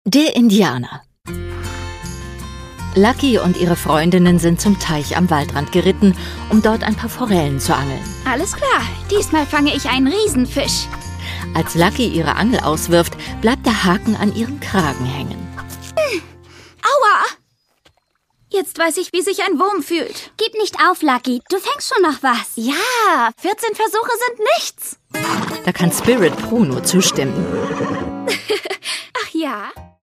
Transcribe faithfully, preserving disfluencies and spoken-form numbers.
Der Indianer. Lucky und ihre Freundinnen sind zum Teich am Waldrand geritten, um dort ein paar Forellen zu angeln. Alles klar, diesmal fange ich einen Riesenfisch. Als Lucky ihre Angel auswirft, bleibt der Haken an ihrem Kragen hängen. Hm. Aua! Jetzt weiß ich, wie sich ein Wurm fühlt. Gib nicht auf, Lucky. Du fängst schon noch was. Ja, vierzehn Versuche sind nichts. Da kann Spirit Bruno zustimmen. Ach ja.